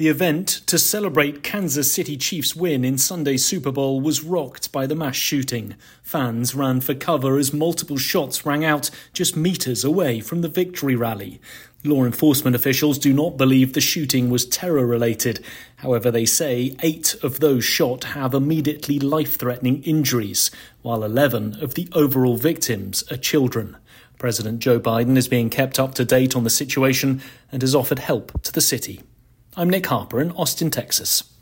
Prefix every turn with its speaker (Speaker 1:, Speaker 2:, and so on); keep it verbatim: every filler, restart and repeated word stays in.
Speaker 1: The event to celebrate Kansas City Chiefs' win in Sunday's Super Bowl was rocked by the mass shooting. Fans ran for cover as multiple shots rang out just meters away from the victory rally. Law enforcement officials do not believe the shooting was terror-related. However, they say eight of those shot have immediately life-threatening injuries, while eleven of the overall victims are children. President Joe Biden is being kept up to date on the situation and has offered help to the city. I'm Nick Harper in Austin, Texas.